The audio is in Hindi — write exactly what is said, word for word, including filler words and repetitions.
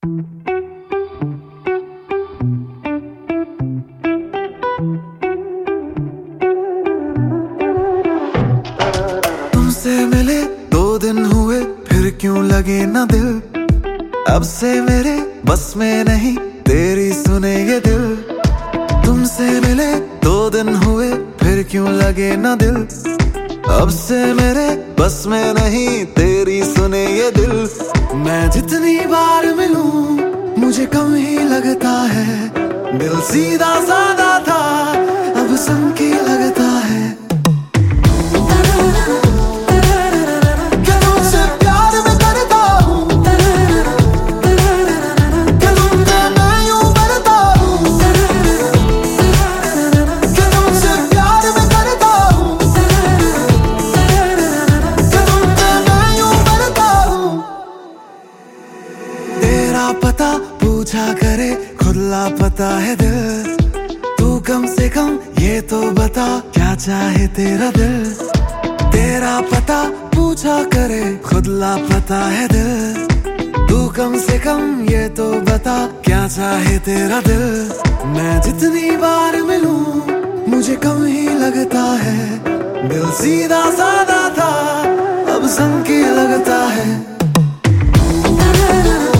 तुमसे मिले दो दिन हुए फिर क्यों लगे ना दिल, अब से मेरे बस में नहीं तेरी सुने ये दिल। तुमसे मिले दो दिन हुए फिर क्यों लगे ना दिल, अब से मेरे बस में नहीं तेरी सुने ये दिल। मैं जितनी बार मिलूं मुझे कम ही लगता है, दिल सीधा साधा था अब संकी लगता है। पता पूछा करे खुद लापता है दिल, तू कम से कम ये तो बता क्या चाहे तेरा दिल। तेरा पता पूछा करे खुद लापता है दिल, तू कम से कम ये तो बता क्या चाहे तेरा दिल। मैं जितनी बार मिलूं मुझे कम ही लगता है, दिल सीधा साधा था अब संकी लगता है।